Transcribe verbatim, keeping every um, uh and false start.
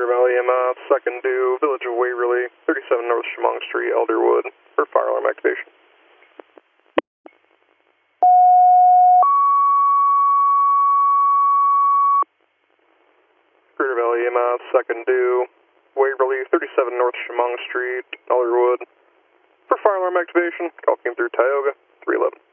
Greater Valley E M S, second due, Village of Waverly, thirty-seven North Chemung Street, Elderwood, for fire alarm activation. Greater Valley E M S, second due, Waverly, thirty-seven North Chemung Street, Elderwood, for fire alarm activation. Call came through Tioga, three eleven.